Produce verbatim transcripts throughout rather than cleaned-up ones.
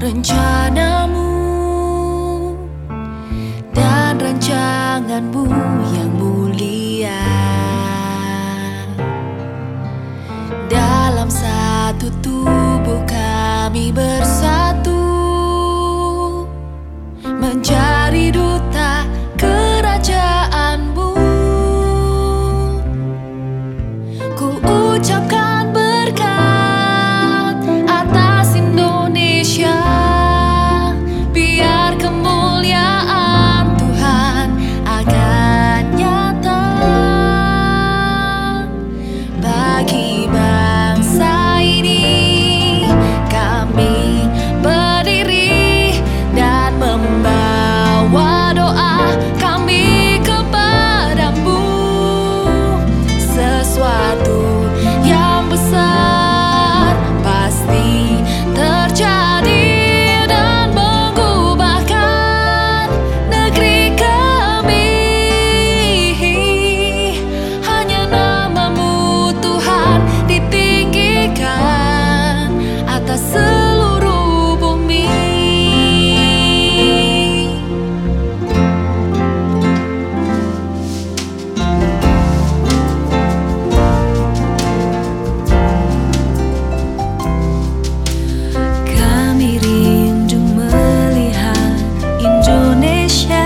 rencanamu dan rancanganmu yang mulia. Dalam satu tubuh kami bersatu, mencari duta kerajaanmu. Ku ucapkan berkat atas Indonesia, biar kemuliaan Tuhan akan nyata bagi bangsa ini. Kami berdiri dan membawa doa kami kepadamu. Sesuatu yang besar pasti terjadi dan mengubahkan negeri kami. Hanya namamu Tuhan ditinggikan atas seluruh bumi. Kami rindu melihat Indonesia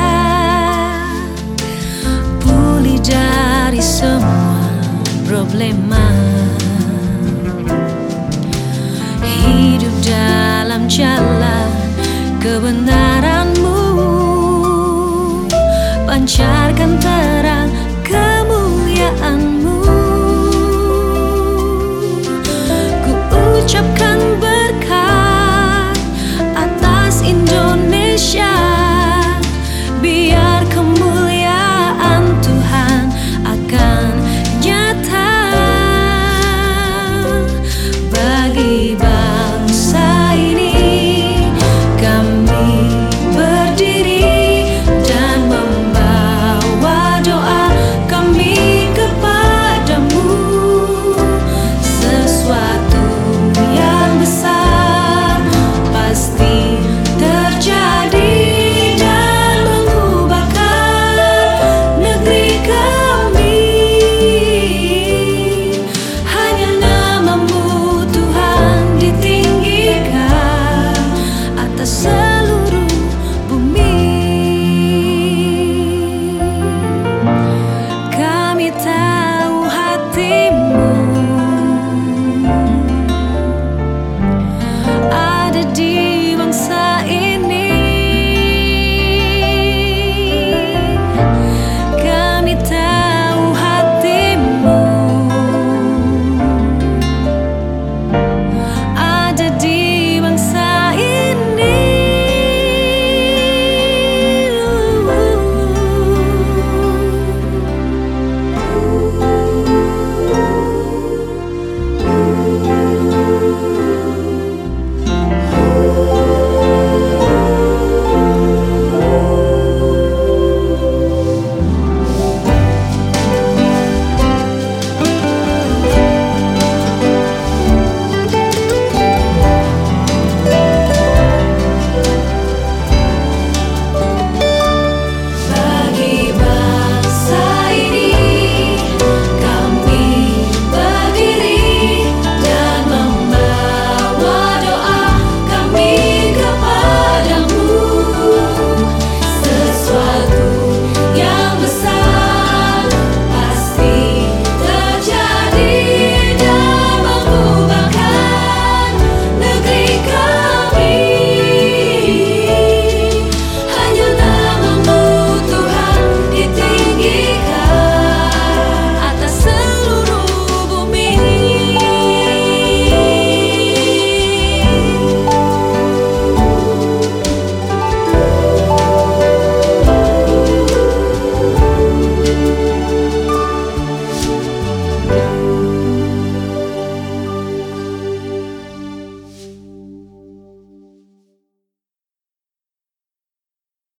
pulih dari semua problema, hidup dalam jalan kebenaran.